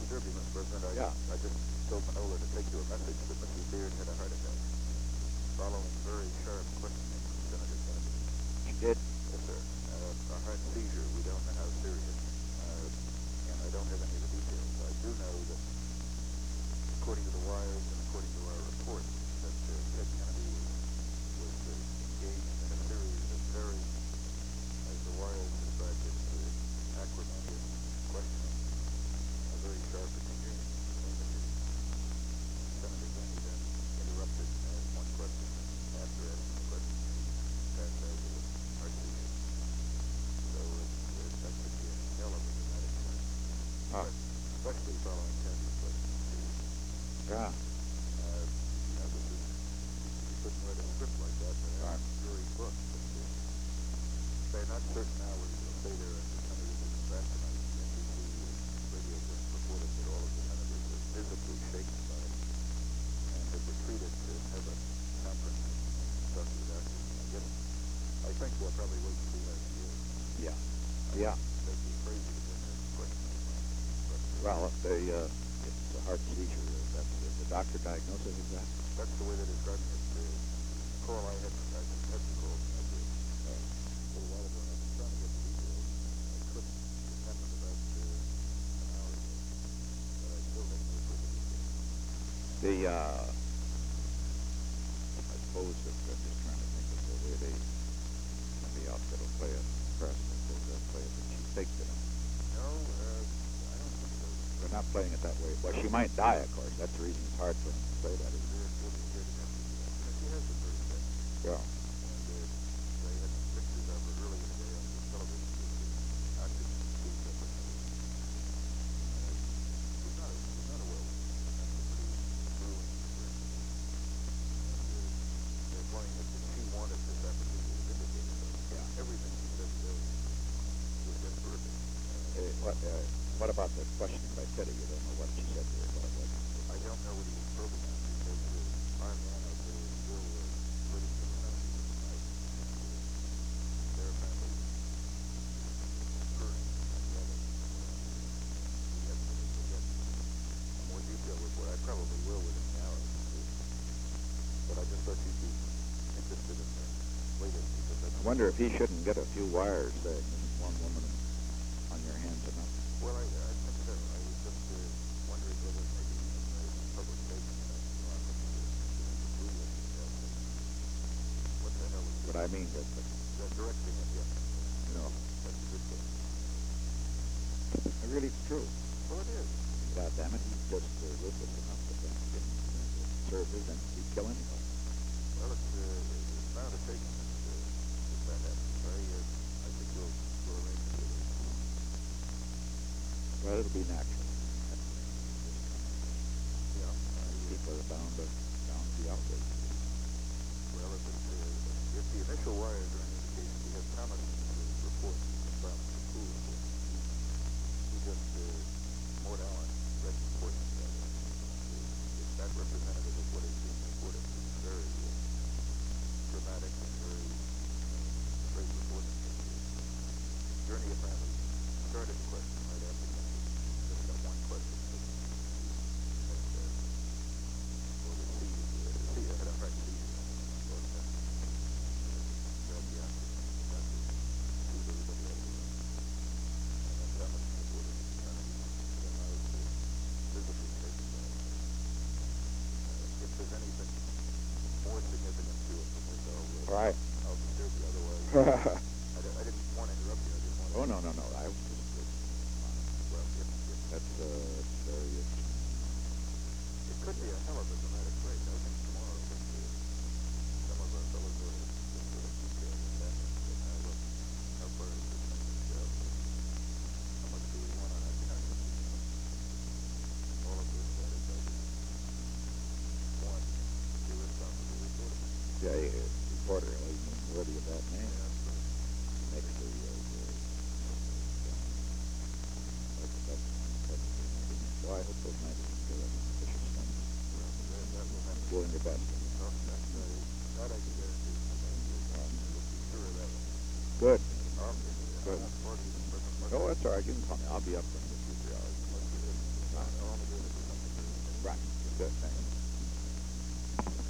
disturb you, Mr. President. Yeah. I just told Manola to take you a message that Mrs. Beard had a heart attack. Following very sharp questioning from Senator Kennedy. She did? Yes, sir. A heart seizure. We don't know how serious. And I don't have any of the details. I do know that, according to the wires and according to our report, that Ted Kennedy was engaged in a series of very, as the wires described it, acrimonious questioning, a very sharp opinion. Senator Kennedy then interrupted and asked one question, and after asking the question, he passed out with a heart seizure. So that could be a hell of a dramatic event. Especially following Kennedy's question. Yeah. This is, you couldn't write a script like that for a jury's book. But they're not certain now whether they'll stay there after Senator is back tonight. The NBC radio just reported that all of the senators were visibly shaken by it and had retreated to have a conference and talk to the doctors. I think they'll probably wait to see how she is. Yeah. Yeah. They'd be crazy to bring her question. Well, it's a heart seizure. That's the doctor diagnosis is that? That's the way they're describing it. The call I had from Dr. Hudson called me after a little while ago, and I've been trying to get the details. I couldn't. It happened about an hour ago, but I still didn't know further details. I suppose that I'm just trying to think of the way the outfit will play it. Press, I suppose they'll play it, but she faked it. No, I don't think so. They're not playing it that way. Well, she might die, of course. That's the reason it's hard for them to play that. She has a birth debt. Yeah. And they had some pictures of her earlier today on the television with the oxygen tubes up her nose. She's not a well. That's a pretty grueling experience. And they're playing it that she wanted this opportunity to vindicate herself. Yeah. Everything she said today was just terrific. What about the questioning by Teddy? You don't know what she said to her about what? I don't know what he was probing on because our man out there is still living in the country tonight. Their family is hurting and yelling. We have to get a more detailed report. I probably will within an hour. But I just thought you'd be interested in the latest because that's... I wonder if he shouldn't get a few wires saying one woman on your hands enough. Well, I think so. I was just wondering whether maybe even the public station what the hell is But I mean that directing it, yeah. No. That's a good thing. Really, it's true. Well, it is. God damn it, he's just ruthless enough to serve his and he'd kill anybody. Well, it's bound to take him if that happens. I think we'll arrange it. Well, it'll be natural. Yeah. People are bound to be outraged. Well, if the initial wires are any indication, we have Thomas's report from the pool report. He just, Mort Allen, read the report. It's not representative of what is being reported. It's very dramatic and very great reporting. Journey apparently started the question right after that. Just got one question. Had a heart seizure. If there's anything more significant to it than this, Right. I'll disturb you otherwise. I didn't want to interrupt you. I just wanted Oh, no. I was just... Well, That's very... It could be a hell of a dramatic break. I think tomorrow some of our fellows are just sort of detailed in that. How far is this thing going to go? How much do we want on that conference? All of this that is one irresponsible reporter. Yeah, reporter. I mean, worthy of that name. Yeah, that's right. Next to well, I hope those magazines do it. Doing their best. That I can guarantee. We'll be sure of that one. Good. Good. Oh, that's all right. You can call me. I'll be up in 2-3 hours. I want to do it if it's something. Right. Good, thanks.